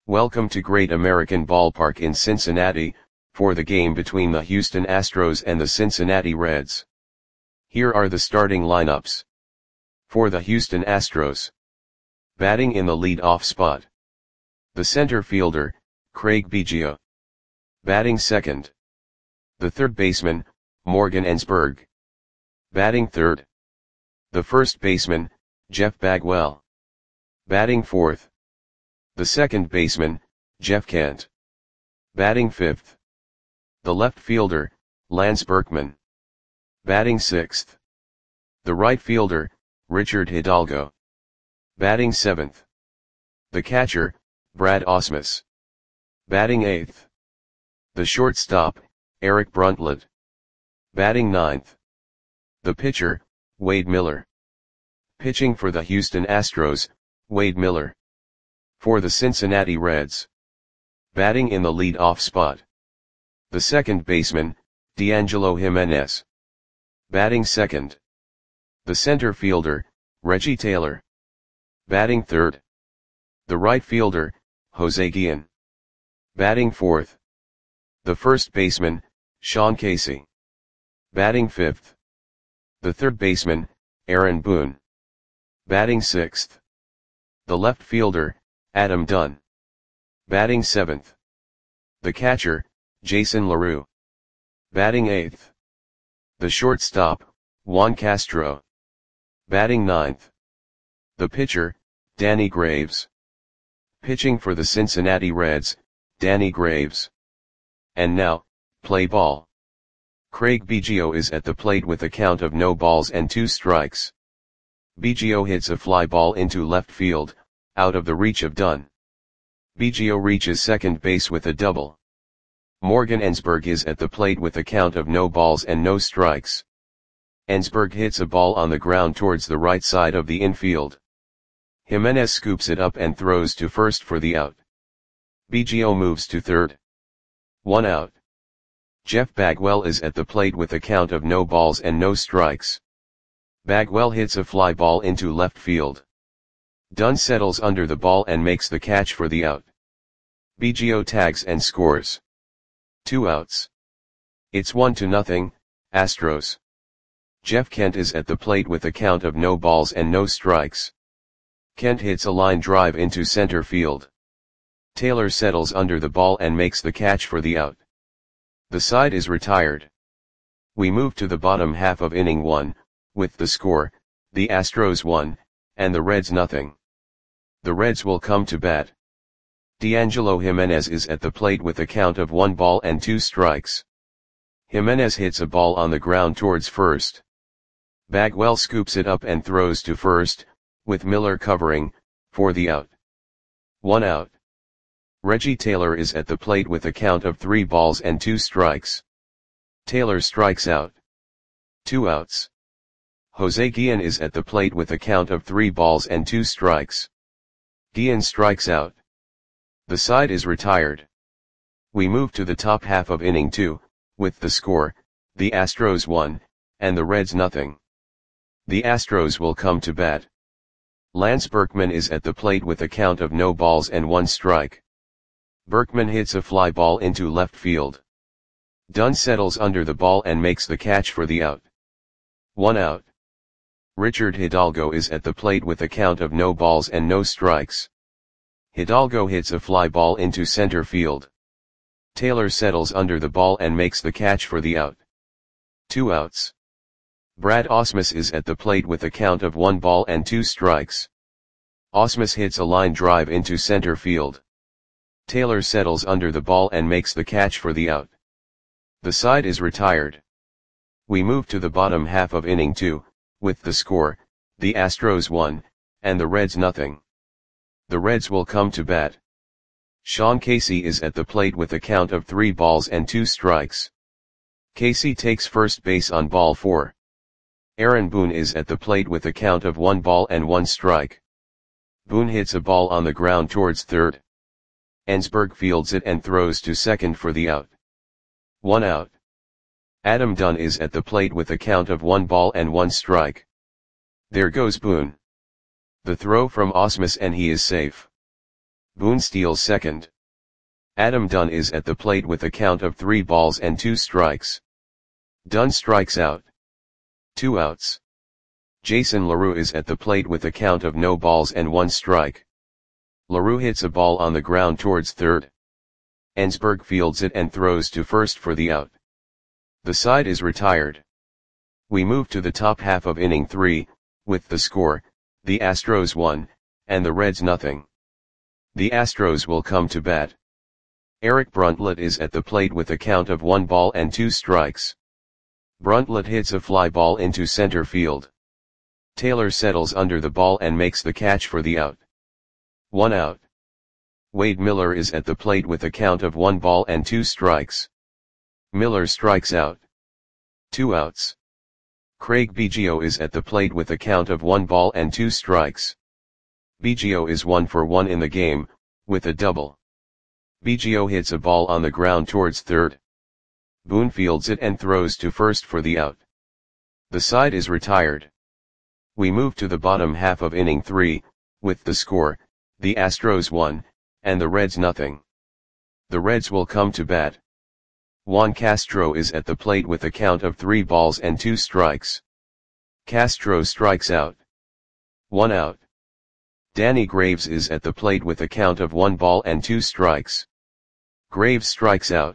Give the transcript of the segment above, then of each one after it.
Welcome to Great American Ballpark in Cincinnati, for the game between the Houston Astros and the Cincinnati Reds. Here are the starting lineups. For the Houston Astros. Batting in the lead-off spot. The center fielder, Craig Biggio. Batting second. The third baseman, Morgan Ensberg. Batting third. The first baseman, Jeff Bagwell. Batting fourth. The second baseman, Jeff Kent. Batting fifth. The left fielder, Lance Berkman. Batting sixth. The right fielder, Richard Hidalgo. Batting seventh. The catcher, Brad Ausmus. Batting eighth. The shortstop, Eric Bruntlett. Batting ninth. The pitcher, Wade Miller. Pitching for the Houston Astros, Wade Miller. For the Cincinnati Reds. Batting in the lead-off spot. The second baseman, D'Angelo Jimenez. Batting second. The center fielder, Reggie Taylor. Batting third. The right fielder, Jose Guillen. Batting fourth. The first baseman, Sean Casey. Batting fifth. The third baseman, Aaron Boone. Batting sixth. The left fielder, Adam Dunn. Batting seventh. The catcher, Jason LaRue. Batting eighth. The shortstop, Juan Castro. Batting ninth. The pitcher, Danny Graves. Pitching for the Cincinnati Reds, Danny Graves. And now, play ball. Craig Biggio is at the plate with a count of no balls and 2 strikes. Biggio hits a fly ball into left field, out of the reach of Dunn. Biggio reaches second base with a double. Morgan Ensberg is at the plate with a count of no balls and no strikes. Ensberg hits a ball on the ground towards the right side of the infield. Jimenez scoops it up and throws to first for the out. Biggio moves to third. 1 out. Jeff Bagwell is at the plate with a count of no balls and no strikes. Bagwell hits a fly ball into left field. Dunn settles under the ball and makes the catch for the out. Biggio tags and scores. 2 outs. It's 1-0, Astros. Jeff Kent is at the plate with a count of no balls and no strikes. Kent hits a line drive into center field. Taylor settles under the ball and makes the catch for the out. The side is retired. We move to the bottom half of inning 1, with the score, the Astros 1, and the Reds 0. The Reds will come to bat. D'Angelo Jimenez is at the plate with a count of 1 ball and 2 strikes. Jimenez hits a ball on the ground towards first. Bagwell scoops it up and throws to first, with Miller covering, for the out. 1 out. Reggie Taylor is at the plate with a count of 3 balls and 2 strikes. Taylor strikes out. 2 outs. Jose Guillen is at the plate with a count of 3 balls and 2 strikes. Guillen strikes out. The side is retired. We move to the top half of inning 2, with the score, the Astros 1, and the Reds 0. The Astros will come to bat. Lance Berkman is at the plate with a count of no balls and 1 strike. Berkman hits a fly ball into left field. Dunn settles under the ball and makes the catch for the out. 1 out. Richard Hidalgo is at the plate with a count of no balls and no strikes. Hidalgo hits a fly ball into center field. Taylor settles under the ball and makes the catch for the out. 2 outs. Brad Ausmus is at the plate with a count of 1 ball and 2 strikes. Ausmus hits a line drive into center field. Taylor settles under the ball and makes the catch for the out. The side is retired. We move to the bottom half of inning 2, with the score, the Astros 1, and the Reds 0. The Reds will come to bat. Sean Casey is at the plate with a count of 3 balls and 2 strikes. Casey takes first base on ball 4. Aaron Boone is at the plate with a count of 1 ball and 1 strike. Boone hits a ball on the ground towards third. Ensberg fields it and throws to second for the out. 1 out. Adam Dunn is at the plate with a count of 1 ball and 1 strike. There goes Boone. The throw from Ausmus and he is safe. Boone steals second. Adam Dunn is at the plate with a count of 3 balls and 2 strikes. Dunn strikes out. 2 outs. Jason LaRue is at the plate with a count of no balls and 1 strike. LaRue hits a ball on the ground towards third. Ensberg fields it and throws to first for the out. The side is retired. We move to the top half of inning 3, with the score, the Astros 1, and the Reds nothing. The Astros will come to bat. Eric Bruntlett is at the plate with a count of 1 ball and 2 strikes. Bruntlett hits a fly ball into center field. Taylor settles under the ball and makes the catch for the out. 1 out. Wade Miller is at the plate with a count of 1 ball and 2 strikes. Miller strikes out. 2 outs. Craig Biggio is at the plate with a count of 1 ball and 2 strikes. Biggio is 1 for 1 in the game, with a double. Biggio hits a ball on the ground towards third. Boone fields it and throws to first for the out. The side is retired. We move to the bottom half of inning 3, with the score, the Astros 1, and the Reds nothing. The Reds will come to bat. Juan Castro is at the plate with a count of 3 balls and 2 strikes. Castro strikes out. 1 out. Danny Graves is at the plate with a count of 1 ball and 2 strikes. Graves strikes out.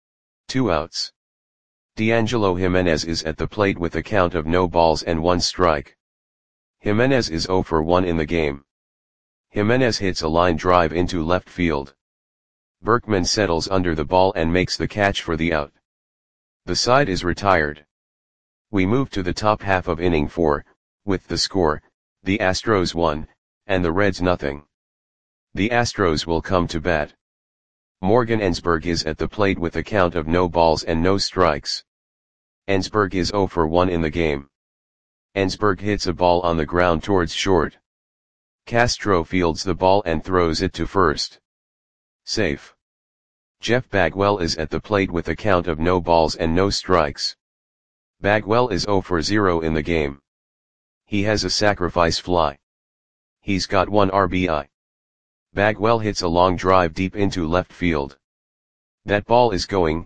2 outs. D'Angelo Jimenez is at the plate with a count of no balls and 1 strike. Jimenez is 0 for 1 in the game. Jimenez hits a line drive into left field. Berkman settles under the ball and makes the catch for the out. The side is retired. We move to the top half of inning 4, with the score, the Astros 1, and the Reds nothing. The Astros will come to bat. Morgan Ensberg is at the plate with a count of no balls and no strikes. Ensberg is 0 for 1 in the game. Ensberg hits a ball on the ground towards short. Castro fields the ball and throws it to first. Safe. Jeff Bagwell is at the plate with a count of no balls and no strikes. Bagwell is 0 for 0 in the game. He has a sacrifice fly. He's got 1 RBI. Bagwell hits a long drive deep into left field. That ball is gone.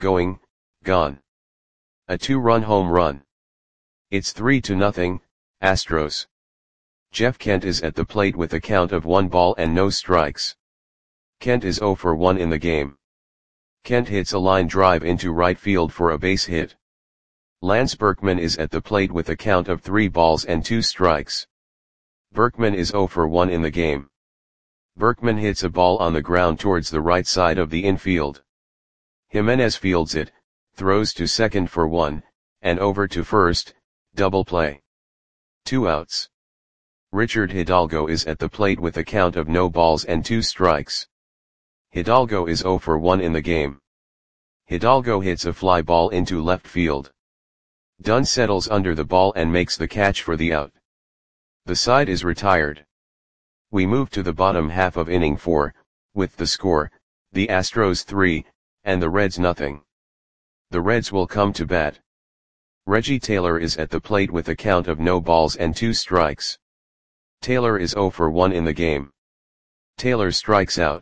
A 2-run home run. It's 3-0, Astros. Jeff Kent is at the plate with a count of 1 ball and no strikes. Kent is 0 for 1 in the game. Kent hits a line drive into right field for a base hit. Lance Berkman is at the plate with a count of 3 balls and 2 strikes. Berkman is 0 for 1 in the game. Berkman hits a ball on the ground towards the right side of the infield. Jimenez fields it, throws to second for 1, and over to first, double play. 2 outs. Richard Hidalgo is at the plate with a count of no balls and 2 strikes. Hidalgo is 0 for 1 in the game. Hidalgo hits a fly ball into left field. Dunn settles under the ball and makes the catch for the out. The side is retired. We move to the bottom half of inning 4, with the score, the Astros 3, and the Reds nothing. The Reds will come to bat. Reggie Taylor is at the plate with a count of no balls and 2 strikes. Taylor is 0 for 1 in the game. Taylor strikes out.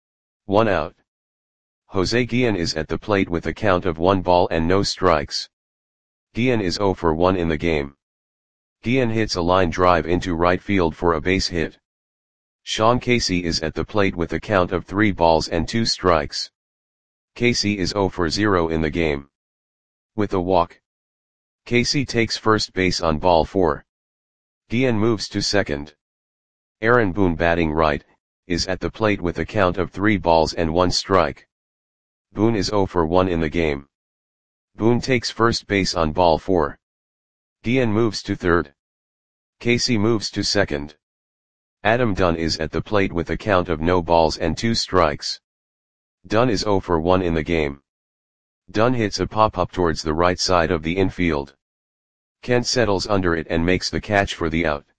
1 out. Jose Guillen is at the plate with a count of 1 ball and no strikes. Guillen is 0 for 1 in the game. Guillen hits a line drive into right field for a base hit. Sean Casey is at the plate with a count of 3 balls and 2 strikes. Casey is 0 for 0 in the game. With a walk. Casey takes first base on ball 4. Guillen moves to second. Aaron Boone, batting right, is at the plate with a count of 3 balls and 1 strike. Boone is 0 for 1 in the game. Boone takes first base on ball 4. Guillen moves to third. Casey moves to second. Adam Dunn is at the plate with a count of no balls and 2 strikes. Dunn is 0 for 1 in the game. Dunn hits a pop-up towards the right side of the infield. Kent settles under it and makes the catch for the out.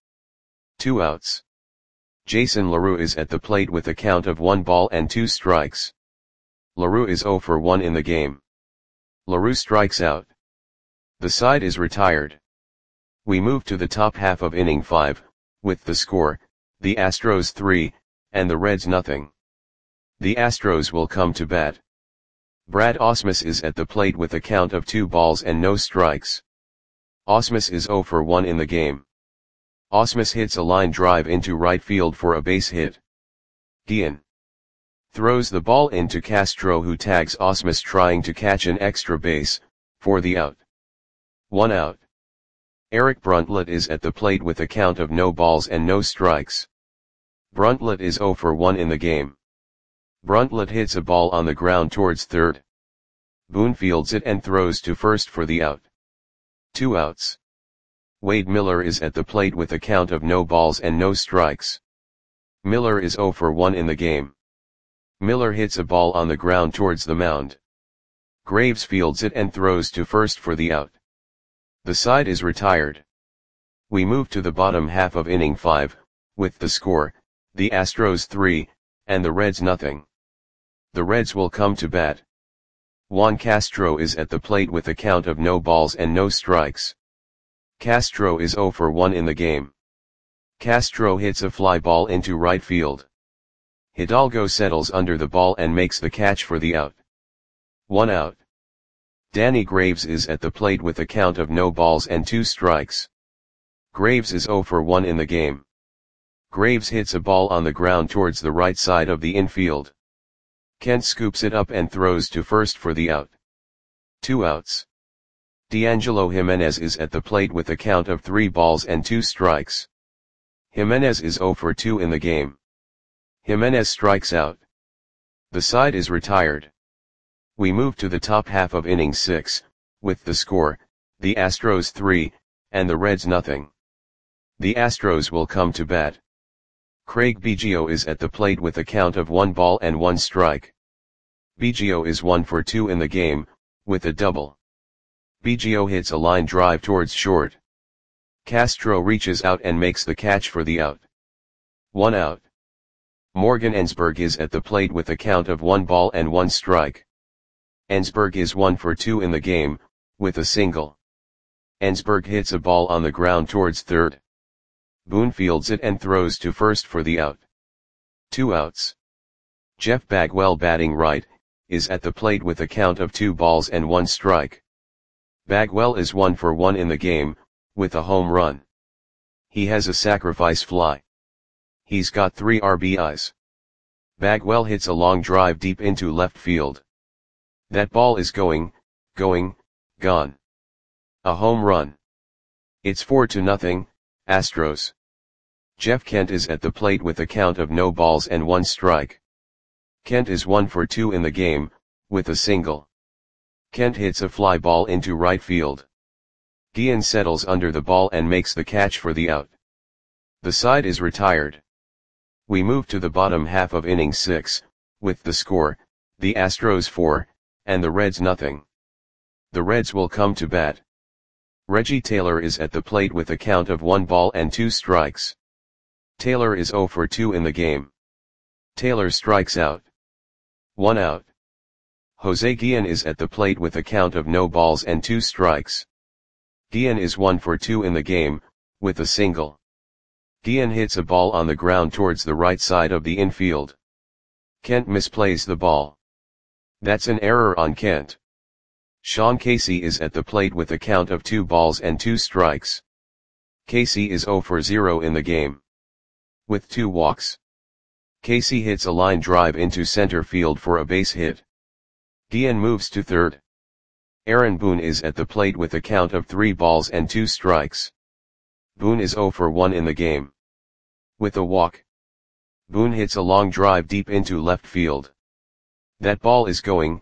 2 outs. Jason LaRue is at the plate with a count of 1 ball and 2 strikes. LaRue is 0 for 1 in the game. LaRue strikes out. The side is retired. We move to the top half of inning 5, with the score, the Astros 3, and the Reds nothing. The Astros will come to bat. Brad Ausmus is at the plate with a count of 2 balls and no strikes. Ausmus is 0 for 1 in the game. Ausmus hits a line drive into right field for a base hit. Guillen throws the ball into Castro, who tags Ausmus trying to catch an extra base, for the out. 1 out. Eric Bruntlett is at the plate with a count of no balls and no strikes. Bruntlett is 0 for 1 in the game. Bruntlett hits a ball on the ground towards third. Boone fields it and throws to first for the out. 2 outs. Wade Miller is at the plate with a count of no balls and no strikes. Miller is 0 for 1 in the game. Miller hits a ball on the ground towards the mound. Graves fields it and throws to first for the out. The side is retired. We move to the bottom half of inning 5, with the score, the Astros 3, and the Reds nothing. The Reds will come to bat. Juan Castro is at the plate with a count of no balls and no strikes. Castro is 0 for 1 in the game. Castro hits a fly ball into right field. Hidalgo settles under the ball and makes the catch for the out. 1 out. Danny Graves is at the plate with a count of no balls and 2 strikes. Graves is 0 for 1 in the game. Graves hits a ball on the ground towards the right side of the infield. Kent scoops it up and throws to first for the out. 2 outs. D'Angelo Jimenez is at the plate with a count of 3 balls and 2 strikes. Jimenez is 0 for 2 in the game. Jimenez strikes out. The side is retired. We move to the top half of inning 6, with the score, the Astros 3, and the Reds nothing. The Astros will come to bat. Craig Biggio is at the plate with a count of 1 ball and 1 strike. Biggio is 1 for 2 in the game, with a double. Biggio hits a line drive towards short. Castro reaches out and makes the catch for the out. 1 out. Morgan Ensberg is at the plate with a count of 1 ball and 1 strike. Ensberg is 1 for 2 in the game, with a single. Ensberg hits a ball on the ground towards third. Boone fields it and throws to first for the out. 2 outs. Jeff Bagwell, batting right, is at the plate with a count of 2 balls and 1 strike. Bagwell is 1 for 1 in the game, with a home run. He has a sacrifice fly. He's got 3 RBIs. Bagwell hits a long drive deep into left field. That ball is going, gone. A home run. It's 4-0, Astros. Jeff Kent is at the plate with a count of no balls and 1 strike. Kent is 1 for 2 in the game, with a single. Kent hits a fly ball into right field. Guillen settles under the ball and makes the catch for the out. The side is retired. We move to the bottom half of inning 6, with the score, the Astros 4, and the Reds nothing. The Reds will come to bat. Reggie Taylor is at the plate with a count of 1 ball and 2 strikes. Taylor is 0 for 2 in the game. Taylor strikes out. 1 out. Jose Guillen is at the plate with a count of no balls and 2 strikes. Guillen is 1 for 2 in the game, with a single. Guillen hits a ball on the ground towards the right side of the infield. Kent misplays the ball. That's an error on Kent. Sean Casey is at the plate with a count of 2 balls and 2 strikes. Casey is 0 for 0 in the game. With 2 walks. Casey hits a line drive into center field for a base hit. Guillen moves to third. Aaron Boone is at the plate with a count of 3 balls and 2 strikes. Boone is 0 for 1 in the game. With a walk. Boone hits a long drive deep into left field. That ball is going,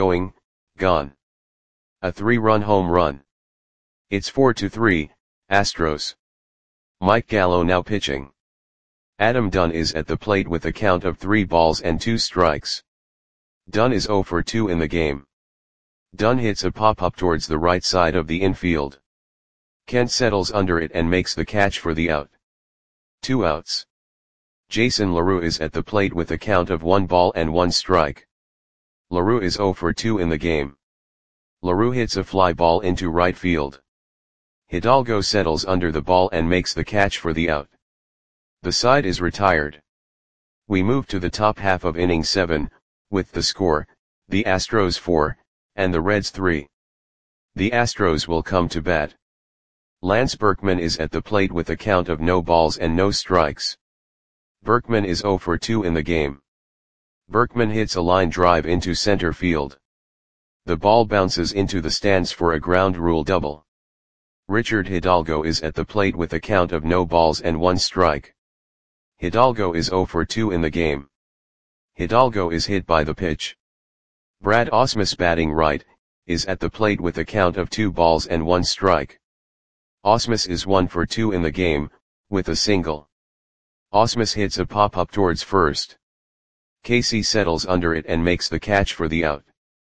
gone. A 3-run home run. It's 4-3, Astros. Mike Gallo now pitching. Adam Dunn is at the plate with a count of 3 balls and 2 strikes. Dunn is 0 for 2 in the game. Dunn hits a pop-up towards the right side of the infield. Kent settles under it and makes the catch for the out. 2 outs. Jason LaRue is at the plate with a count of 1 ball and 1 strike. LaRue is 0 for 2 in the game. LaRue hits a fly ball into right field. Hidalgo settles under the ball and makes the catch for the out. The side is retired. We move to the top half of inning 7, with the score, the Astros 4, and the Reds 3. The Astros will come to bat. Lance Berkman is at the plate with a count of no balls and no strikes. Berkman is 0 for 2 in the game. Berkman hits a line drive into center field. The ball bounces into the stands for a ground rule double. Richard Hidalgo is at the plate with a count of no balls and 1 strike. Hidalgo is 0 for 2 in the game. Hidalgo is hit by the pitch. Brad Ausmus, batting right, is at the plate with a count of 2 balls and 1 strike. Ausmus is 1 for 2 in the game, with a single. Ausmus hits a pop-up towards first. Casey settles under it and makes the catch for the out.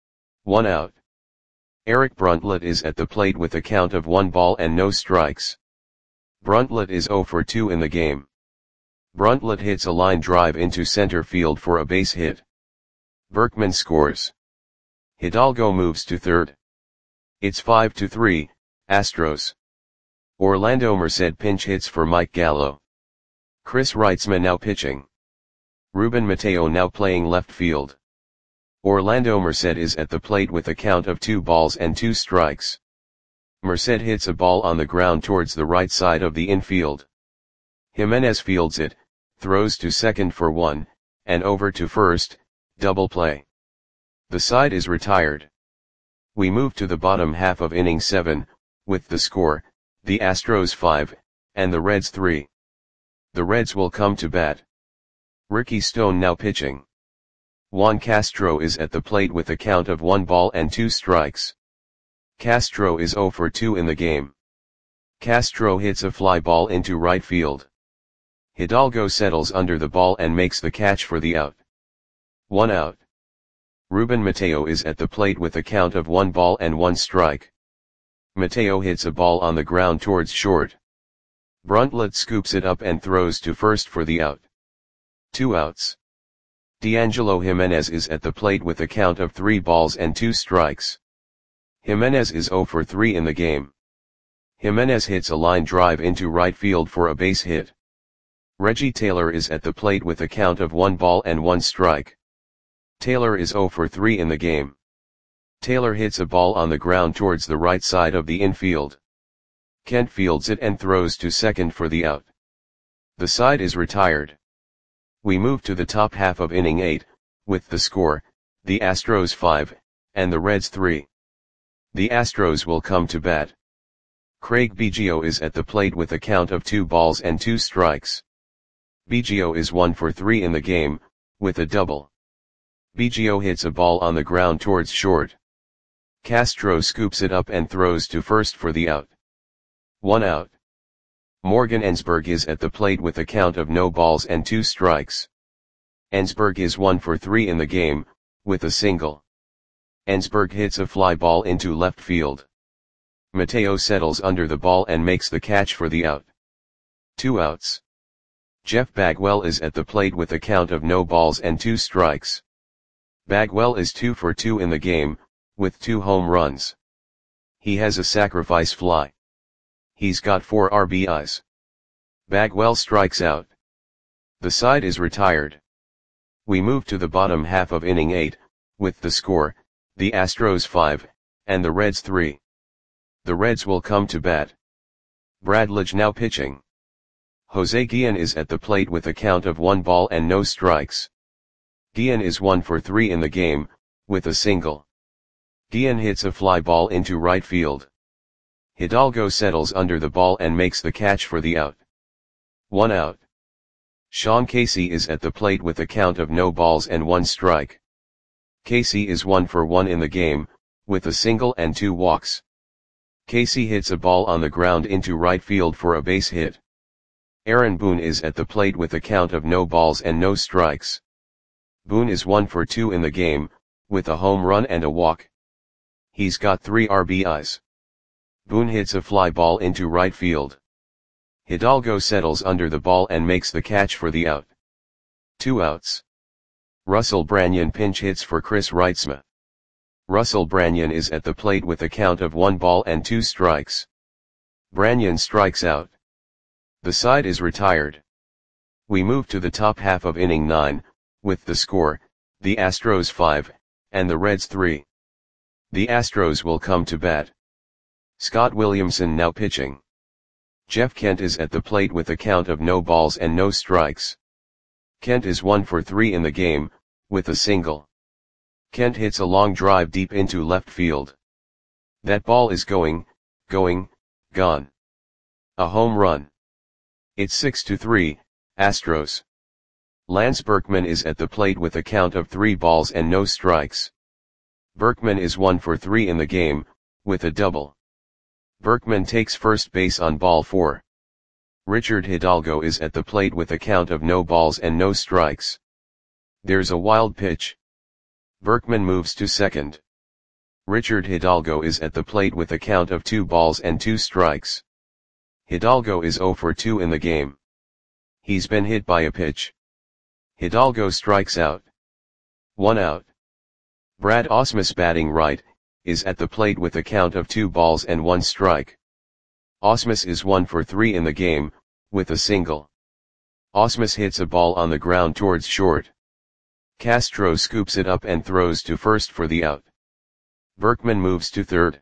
1 out. Eric Bruntlett is at the plate with a count of 1 ball and no strikes. Bruntlett is 0 for 2 in the game. Bruntlett hits a line drive into center field for a base hit. Berkman scores. Hidalgo moves to third. It's 5-3, Astros. Orlando Merced pinch hits for Mike Gallo. Chris Reitzman now pitching. Ruben Mateo now playing left field. Orlando Merced is at the plate with a count of 2 balls and 2 strikes. Merced hits a ball on the ground towards the right side of the infield. Jimenez fields it, throws to second for 1, and over to first, double play. The side is retired. We move to the bottom half of inning 7, with the score, the Astros 5, and the Reds 3. The Reds will come to bat. Ricky Stone now pitching. Juan Castro is at the plate with a count of 1 ball and 2 strikes. Castro is 0 for 2 in the game. Castro hits a fly ball into right field. Hidalgo settles under the ball and makes the catch for the out. 1 out. Ruben Mateo is at the plate with a count of 1 ball and 1 strike. Mateo hits a ball on the ground towards short. Bruntlett scoops it up and throws to first for the out. 2 outs. D'Angelo Jimenez is at the plate with a count of 3 balls and 2 strikes. Jimenez is 0 for 3 in the game. Jimenez hits a line drive into right field for a base hit. Reggie Taylor is at the plate with a count of 1 ball and 1 strike. Taylor is 0 for 3 in the game. Taylor hits a ball on the ground towards the right side of the infield. Kent fields it and throws to second for the out. The side is retired. We move to the top half of inning 8, with the score, the Astros 5, and the Reds 3. The Astros will come to bat. Craig Biggio is at the plate with a count of 2 balls and 2 strikes. Biggio is 1 for 3 in the game, with a double. Biggio hits a ball on the ground towards short. Castro scoops it up and throws to first for the out. 1 out. Morgan Ensberg is at the plate with a count of no balls and 2 strikes. Ensberg is 1 for 3 in the game, with a single. Ensberg hits a fly ball into left field. Mateo settles under the ball and makes the catch for the out. 2 outs. Jeff Bagwell is at the plate with a count of no balls and 2 strikes. Bagwell is 2 for 2 in the game, with 2 home runs. He has a sacrifice fly. He's got 4 RBIs. Bagwell strikes out. The side is retired. We move to the bottom half of inning 8, with the score, the Astros 5, and the Reds 3. The Reds will come to bat. Brad Lidge now pitching. Jose Guillen is at the plate with a count of 1 ball and no strikes. Guillen is 1 for 3 in the game, with a single. Guillen hits a fly ball into right field. Hidalgo settles under the ball and makes the catch for the out. 1 out. Sean Casey is at the plate with a count of no balls and 1 strike. Casey is 1 for 1 in the game, with a single and 2 walks. Casey hits a ball on the ground into right field for a base hit. Aaron Boone is at the plate with a count of no balls and no strikes. Boone is 1 for 2 in the game, with a home run and a walk. He's got 3 RBIs. Boone hits a fly ball into right field. Hidalgo settles under the ball and makes the catch for the out. 2 outs. Russell Branyan pinch hits for Chris Reitzman. Russell Branyan is at the plate with a count of 1 ball and 2 strikes. Branyan strikes out. The side is retired. We move to the top half of inning 9, with the score, the Astros 5, and the Reds 3. The Astros will come to bat. Scott Williamson now pitching. Jeff Kent is at the plate with a count of no balls and no strikes. Kent is 1 for 3 in the game, with a single. Kent hits a long drive deep into left field. That ball is going, gone. A home run. It's 6-3, Astros. Lance Berkman is at the plate with a count of 3 balls and no strikes. Berkman is 1 for 3 in the game, with a double. Berkman takes first base on ball 4. Richard Hidalgo is at the plate with a count of no balls and no strikes. There's a wild pitch. Berkman moves to second. Richard Hidalgo is at the plate with a count of 2 balls and 2 strikes. Hidalgo is 0 for 2 in the game. He's been hit by a pitch. Hidalgo strikes out. 1 out. Brad Ausmus, batting right, is at the plate with a count of 2 balls and 1 strike. Ausmus is 1 for 3 in the game, with a single. Ausmus hits a ball on the ground towards short. Castro scoops it up and throws to first for the out. Berkman moves to third.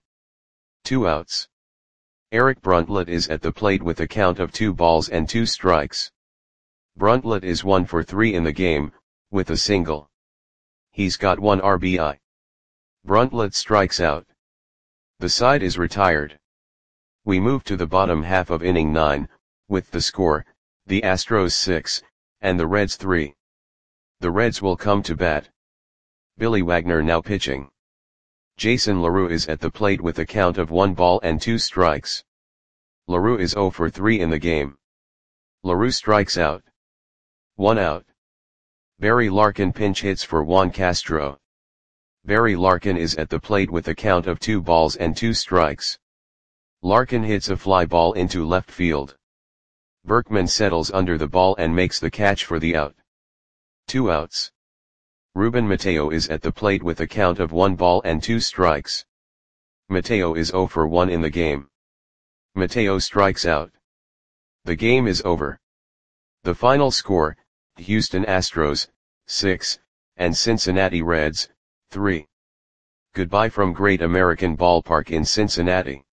2 outs. Eric Bruntlett is at the plate with a count of 2 balls and 2 strikes. Bruntlett is 1 for 3 in the game, with a single. He's got 1 RBI. Bruntlett strikes out. The side is retired. We move to the bottom half of inning 9, with the score, the Astros 6, and the Reds 3. The Reds will come to bat. Billy Wagner now pitching. Jason LaRue is at the plate with a count of 1 ball and 2 strikes. LaRue is 0 for 3 in the game. LaRue strikes out. 1 out. Barry Larkin pinch hits for Juan Castro. Barry Larkin is at the plate with a count of 2 balls and 2 strikes. Larkin hits a fly ball into left field. Berkman settles under the ball and makes the catch for the out. 2 outs. Ruben Mateo is at the plate with a count of 1 ball and 2 strikes. Mateo is 0 for 1 in the game. Mateo strikes out. The game is over. The final score, Houston Astros, 6, and Cincinnati Reds, 3. Goodbye from Great American Ballpark in Cincinnati.